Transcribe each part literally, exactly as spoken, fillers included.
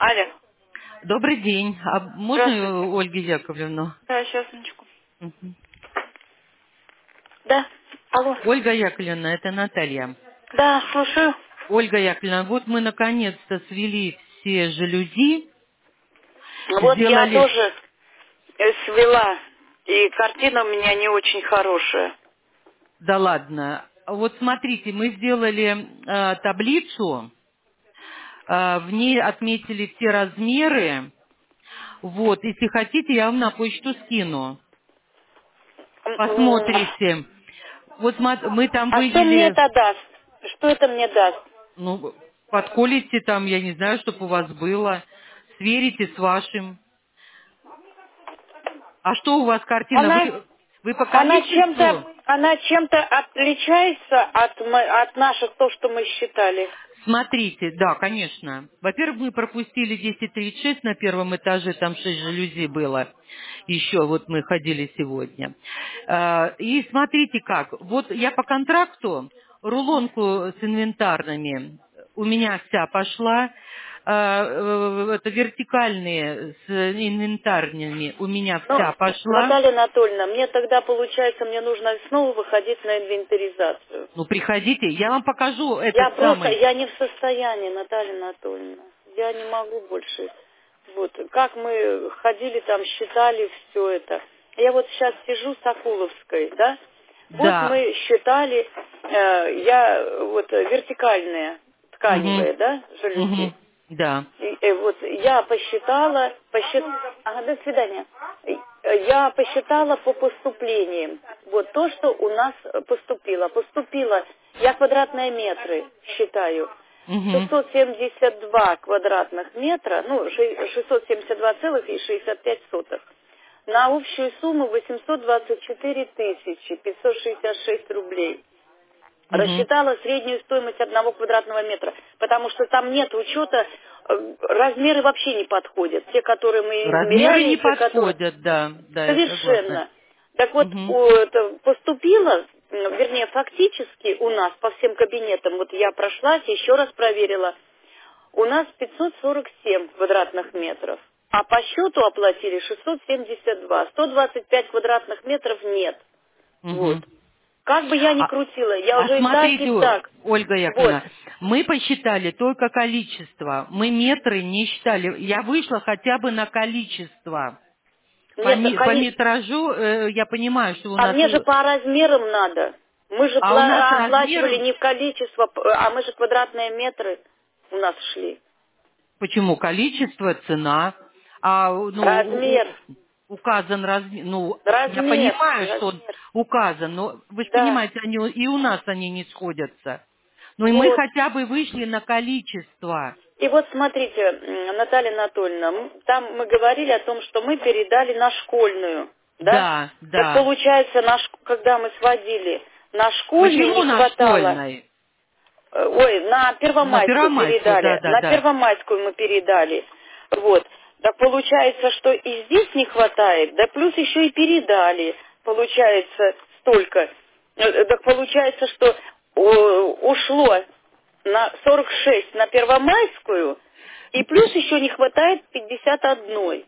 Алло. Добрый день. А Здравствуйте. можно Ольгу Яковлевну? Да, сейчас, минуточку. Мгм. Да. Алло. Ольга Яковлевна, это Наталья. Да, слушаю. Ольга Яковлевна, вот мы наконец-то свели все жалюзи, Вот я сделали... тоже э, свела, и картина у меня не очень хорошая. Да ладно. Вот смотрите, мы сделали э, таблицу, э, в ней отметили все размеры. Вот, если хотите, я вам на почту скину. М, м. Посмотрите. Вот смо- мы там А что мне вывели... это даст? Что это мне даст? Ну, подколите там, я не знаю, чтобы у вас было. Сверите с вашим. А что у вас картина? Она, Вы, вы по она количеству? чем-то, она чем-то отличается от, мо- от наших, то, что мы считали. Смотрите, да, конечно. Во-первых, мы пропустили десять тридцать шесть на первом этаже, там шесть жалюзи было. Еще вот мы ходили сегодня. А, И смотрите как. Вот я по контракту рулонку с инвентарными у меня вся пошла. А, э, Это вертикальные с инвентарными у меня Ну, вся пошла. Наталья Анатольевна, мне тогда, получается, мне нужно снова выходить на инвентаризацию. Ну, приходите, я вам покажу Я этот просто, самый. я не в состоянии, Наталья Анатольевна. Я не могу больше. Вот, как мы ходили там, считали все это. Я вот сейчас сижу с Акуловской, да? Вот Да. мы считали, э, я, вот, э, вертикальные, Угу. тканевые, да, жалюзи. Угу. Да. И, э, вот я посчитала, посчит... ага, до свидания. И, э, Я посчитала по поступлениям. Вот то, что у нас э, поступило. Поступило, я квадратные метры считаю. Угу. шестьсот семьдесят два квадратных метра, ну, ши- шестьсот семьдесят два целых шестьдесят пять сотых. На общую сумму восемьсот двадцать четыре тысячи пятьсот шестьдесят шесть рублей. Угу. Рассчитала среднюю стоимость одного квадратного метра, потому что там нет учета, э, размеры вообще не подходят. Те, которые мы Размеры измеряли, не и те, которые... подходят, да, да, я согласна. Совершенно. Так вот, Угу. у- это поступило, м, вернее, фактически у нас по всем кабинетам, вот я прошлась, еще раз проверила, у нас пятьсот сорок семь квадратных метров, а по счету оплатили шестьсот семьдесят два. сто двадцать пять квадратных метров нет. Вот. Угу. Как бы я ни А, крутила, я а уже и так, и смотрите, так. Ольга Вот. Яковлевна, мы посчитали только количество. Мы метры не считали. Я вышла хотя бы на количество. По, Нет, ми- по кони- метражу э, я понимаю, что у а нас... мне же э, по размерам надо. Мы же А у нас пла- оплачивали размер... не в количество, п- а мы же квадратные метры у нас шли. Почему? Количество, цена. А, ну, у- Размер. у- указан размер. Ну, я Размер. понимаю, что он Размер. указан, но вы же Да. понимаете, они, и у нас они не сходятся. Ну и мы Вот. хотя бы вышли на количество. И вот смотрите, м, Наталья Анатольевна, м, там мы говорили о том, что мы передали на школьную, да? Да, Так да. получается, на шк- когда мы сводили, на школьной не Почему на хватало. школьной? Э, Ой, на На Первомайскую Первомайскую, да, передали. да, На да. Первомайскую мы передали. Вот. Так получается, что и здесь не хватает, да плюс еще и передали. Получается столько. Э, э, Так получается, что о, ушло на сорок шесть на Первомайскую, и плюс еще не хватает пятьдесят один.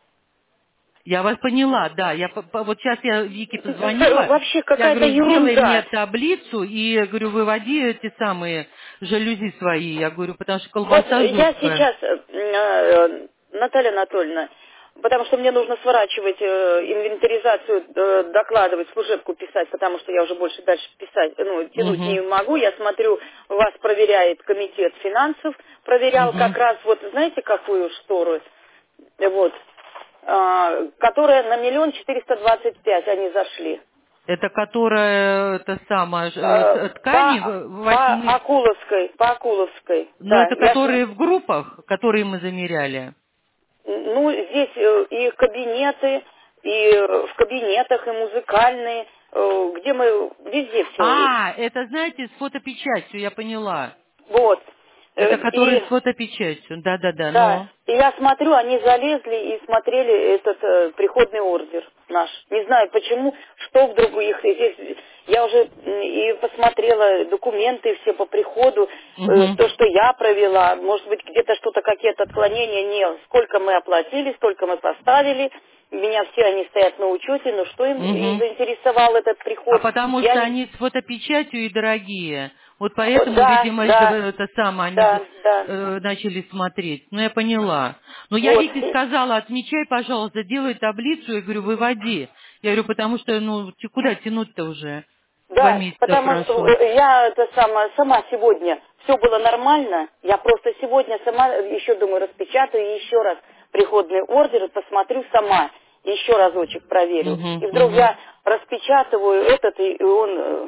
Я вас поняла, да. Я, по- по- вот сейчас я Вике позвонила, Вообще я какая-то говорю, сделай мне ерунда. таблицу, и, говорю, выводи эти самые жалюзи свои. Я говорю, потому что Вот колбаса я жуткая. сейчас, э, э, Наталья Анатольевна, потому что мне нужно сворачивать э, инвентаризацию, э, докладывать, служебку писать, потому что я уже больше дальше писать, ну, тянуть не Угу, могу. Я смотрю, вас проверяет комитет финансов, проверял как угу. раз, вот знаете, какую штору, Э, вот, а, которая на миллион четыреста двадцать пять они зашли. Это которая, это самая, э, Э, т- ткани По, в- по восьми, Акуловской, по Акуловской, ну да, это я ж которые в группах, которые мы замеряли. Ну, здесь э, и кабинеты, и э, в кабинетах, и музыкальные, э, где мы везде все. А, это, знаете, с фотопечатью, я поняла. Вот. Э, Это которые И с фотопечатью, да-да-да, да, но... и я смотрю, они залезли и смотрели этот э, приходный ордер наш. Не знаю почему, что вдруг у них здесь. Я уже и посмотрела документы все по приходу, Угу. то, что я провела, может быть, где-то что-то, какие-то отклонения, нет. Сколько мы оплатили, столько мы поставили, меня все они стоят на учете, но что им и Угу. заинтересовал этот А приход? потому Я что не... они с фотопечатью и дорогие. Вот поэтому, Да, видимо, это, да, это самое, они да, да. э, начали смотреть. Ну, я поняла. Но я Вот. Вике сказала, отмечай, пожалуйста, делай таблицу. Я говорю, выводи. Я говорю, потому что, ну, те- куда тянуть-то уже? Два Да, месяца потому что прошло. э, я это сама, сама сегодня, все было нормально, я просто сегодня сама еще думаю, распечатаю и еще раз приходный ордер и посмотрю сама, еще разочек проверю. Угу, И вдруг угу. я распечатываю этот, и он э,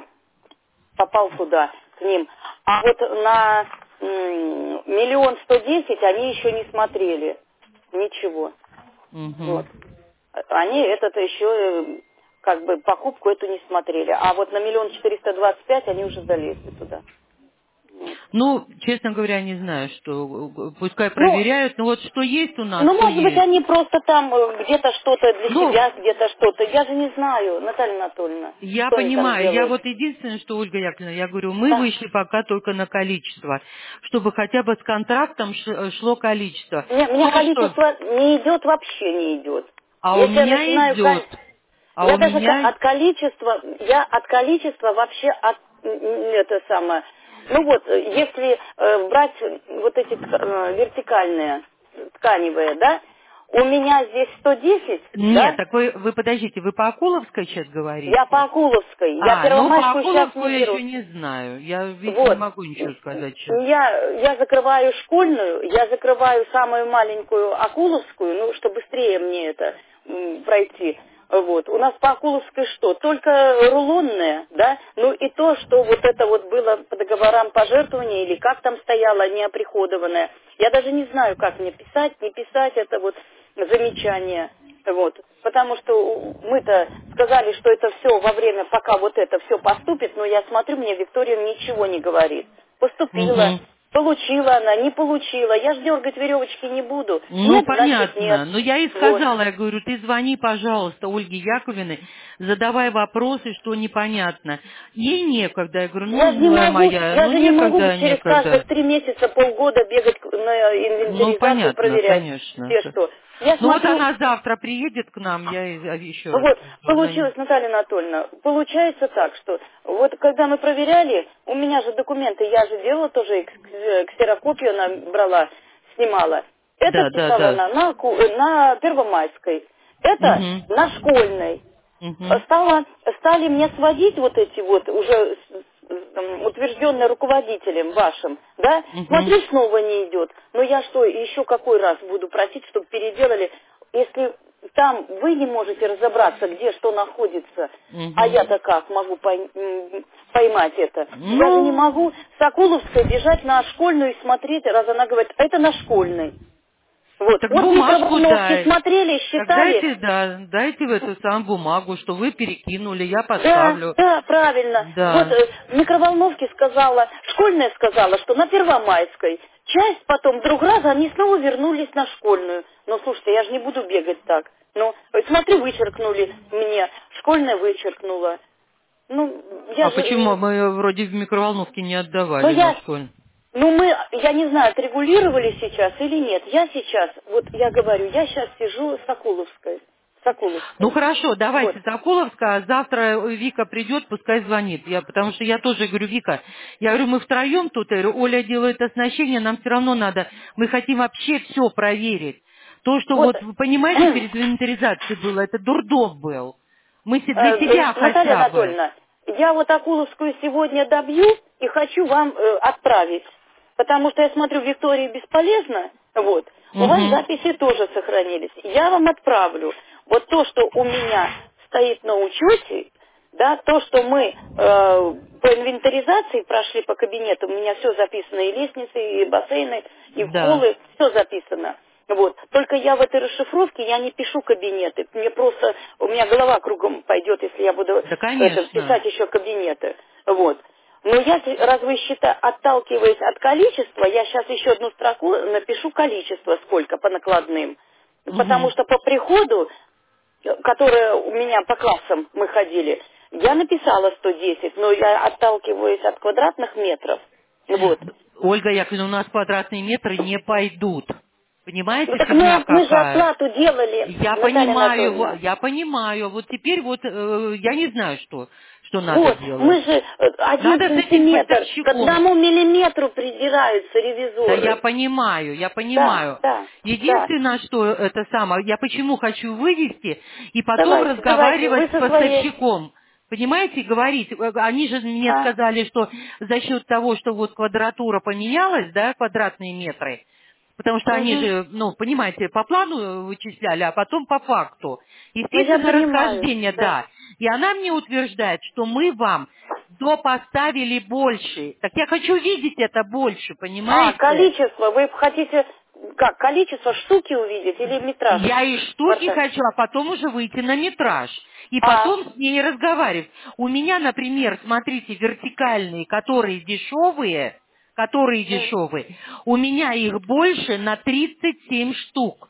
попал туда, к ним. А вот на м, миллион сто десять они еще не смотрели. Ничего. Угу. Вот. Они этот еще э, как бы покупку эту не смотрели. А вот на миллион четыреста двадцать пять они уже залезли туда. Вот. Ну, честно говоря, не знаю, что э, пускай Ну, проверяют, но вот что есть у нас, ну, то может быть, есть. они просто там э, где-то что-то для Ну, себя, где-то что-то. Я же не знаю, Наталья Анатольевна, я что они там понимаю, я делают. вот единственное, что, Ольга Яковлевна, я говорю, мы Да. вышли пока только на количество, чтобы хотя бы с контрактом ш- шло количество. Мне, мне То, что... количество не идет, вообще не идет. А у Если я меня начинаю... ко- идет, а Я у даже ко- меня... от количества, я от количества вообще от м, м, это самое. Ну вот, э, если э, брать вот эти тка- э, вертикальные, тканевые, да, у меня здесь сто десять, Нет, да, так вы, вы подождите, вы по Акуловской сейчас я по говорите? Акуловской, я А, ну по Первомайскую сейчас не Акуловскую я беру. еще не знаю, я ведь не Вот. могу ничего сказать сейчас. Я, я закрываю школьную, я закрываю самую маленькую Акуловскую, ну, что быстрее мне это м, пройти. Вот. У нас по Акуловской что? Только рулонная, да? Ну и то, что вот это вот было по договорам пожертвования или как там стояло, не оприходованное. Я даже не знаю, как мне писать, не писать это вот замечание. Вот. Потому что мы-то сказали, что это все во время, пока вот это все поступит, но я смотрю, мне Виктория ничего не говорит. Поступила, Угу. получила она, не получила. Я ж дергать веревочки не буду. Ну, Нет, значит нет. понятно. Но я и Вот. сказала, я говорю, ты звони, пожалуйста, Ольге Яковлевне, задавай вопросы, что непонятно. Ей некогда. Я говорю, ну, Я же не милая могу, моя, я ну, же не могу некогда, через некогда. каждых три месяца, полгода бегать к- на Ну, инвентаризацию, понятно, проверять, конечно. где что. Я Ну, вот смотрю, она завтра приедет к нам, я ей а, еще раз вот, позвоню. получилось, Наталья Анатольевна, получается так, что вот когда мы проверяли, у меня же документы, я же делала тоже экс- ксерокопию, она брала, снимала. Это Да, да, писала да. она на, ку- э, на Первомайской, это Угу. на Школьной. Угу. Стало, стали мне сводить вот эти вот уже с- с- м, утвержденные руководителем вашим, да, Угу. смотрю, снова не идет. Но я что, еще какой раз буду просить, чтобы переделали, если там вы не можете разобраться, где что находится, а Угу. я-то как могу пой- м, поймать это? Я же не Ну, могу с Акуловской бежать на Школьную и смотреть, раз она говорит, «А это на Школьной». Вот, так вот бумажку микроволновки дай. смотрели, Так считали. дайте, да, дайте в эту самую бумагу, что вы перекинули, я Да, поставлю. да, правильно. Вот Да. э, микроволновки сказала, школьная сказала, что на Первомайской. Часть потом, вдруг раз, они снова вернулись на школьную. Но слушайте, я же не буду бегать так. Ну, э, смотри, вычеркнули мне, школьная вычеркнула. Ну, я А же... почему м, мы вроде в микроволновке не Ну, отдавали на я... школе? Ну, мы, я не знаю, отрегулировали сейчас или нет. Я сейчас, вот я говорю, я сейчас сижу с Акуловской. С Ну Акуловской. хорошо, Вот. давайте Соколовская, а завтра Вика придет, пускай звонит. Я, потому что я тоже говорю, Вика, я говорю, мы втроем тут, я говорю, Оля делает оснащение, нам все равно надо, мы хотим вообще все проверить. То, что Вот. вот, вы понимаете, перед инвентаризацией было, это дурдом был. Мы се- для Э, себя Наталья хотя бы. Анатольевна, я вот Акуловскую сегодня добью и хочу вам э, отправить. Потому что я смотрю, Виктории бесполезно. Вот. У вас Угу, записи тоже сохранились. Я вам отправлю. Вот то, что у меня стоит на учете, да, то, что мы э, по инвентаризации прошли по кабинету, у меня все записано, и лестницы, и бассейны, и да. холлы, все записано. Вот. Только я в этой расшифровке, я не пишу кабинеты. Мне просто, у меня голова кругом пойдет, если я буду Да, это, конечно. писать еще кабинеты. Вот. Но я, раз вы считаете, отталкиваясь от количества, я сейчас еще одну строку напишу количество, сколько по накладным. Потому Угу, что по приходу, которое у меня по классам мы ходили, Я написала сто десять, но я отталкиваюсь от квадратных метров. Вот. Ольга Яковлевна, у нас квадратные метры не пойдут. Ну Понимаете, так фигня мы, мы же какая? оплату делали, Я Наталья понимаю, во- Анатольевна. я понимаю. Вот теперь вот э, я не знаю, что, что надо Вот, мы делать. же э, один Надо с этим сантиметр к поставщиком. одному миллиметру придираются Да, я ревизоры. понимаю, я Да, понимаю. да, да. Единственное, что это самое, я почему хочу вывести и потом Давайте, давайте, разговаривать вы с со своей... поставщиком. Понимаете, говорить, э, они же мне А, сказали, что за счет того, что вот квадратура поменялась, да, квадратные метры, потому что они угу. же, ну, понимаете, по плану вычисляли, а потом по факту. Ну я Естественно, понимаю, расхождение, да. да. И она мне утверждает, что мы вам допоставили больше. Так я хочу видеть это больше, А, понимаете? количество, вы хотите, как, количество штуки увидеть или метраж? Я и штуки Квартал. хочу, а потом уже выйти на метраж. И А, потом с ней разговаривать. У меня, например, смотрите, вертикальные, которые дешевые, которые м, дешевые, у меня их больше на тридцать семь штук.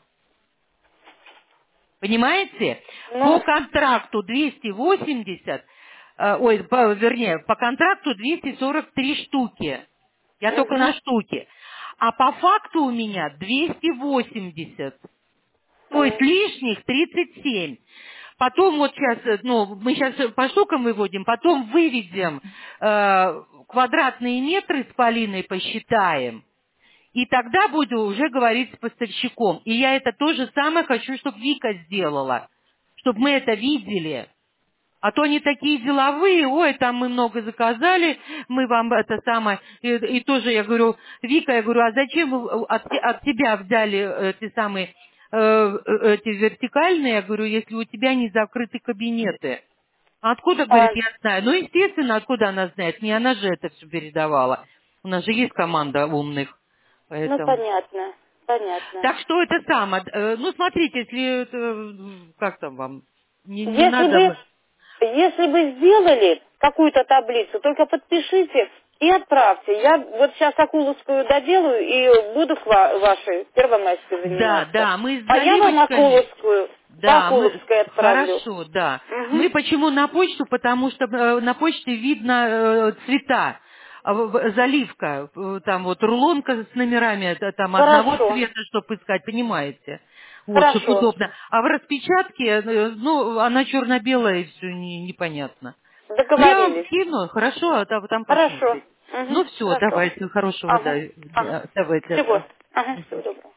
Понимаете? По ну, контракту двести восемьдесят, э, ой, по- вернее, по контракту двести сорок три штуки. Я только на угу, штуки. А по факту у меня двести восемьдесят. То есть м, лишних тридцать семь. Потом вот сейчас, э, ну, мы сейчас по штукам выводим, потом выведем э, квадратные метры с Полиной, посчитаем. И тогда буду уже говорить с поставщиком. И я это то же самое хочу, чтобы Вика сделала. Чтобы мы это видели. А то они такие деловые, ой, там мы много заказали, мы вам это самое, и, и тоже я говорю, Вика, я говорю, а зачем вы от, те- от тебя взяли э, эти самые, э, э, эти вертикальные, я говорю, если у тебя не закрыты кабинеты? А откуда, а, говорит, я знаю? Ну, естественно, откуда она знает? Не она же это все передавала. У нас же есть команда умных, ну поэтому... понятно, понятно. Так что это самое, э, ну, смотрите, если, это, э, как там вам, не, не Если надо... бы, если бы сделали какую-то таблицу, только подпишите и отправьте. Я вот сейчас Акуловскую доделаю и буду к ва- вашей Первомайской Да, заниматься. да, мы с А я вам заливочками, Акуловскую по да, мы, Акуловской отправлю. хорошо, да. Угу. Мы почему на почту? Потому что э, на почте видно э, цвета. А в- в- Заливка, э, там вот рулонка с номерами, это там одного Хорошо, цвета, чтобы искать, понимаете? Вот, чтобы хорошо. удобно. А в распечатке, э, ну, она черно-белая, и все непонятно. Ну, я вам Договорились. скину, хорошо, а там, там Хорошо. посмотрите. Угу. Ну, все, Хорошо. давайте, хорошего, да, Ага, ага. да, давайте. Всего. Да. Ага, всего доброго.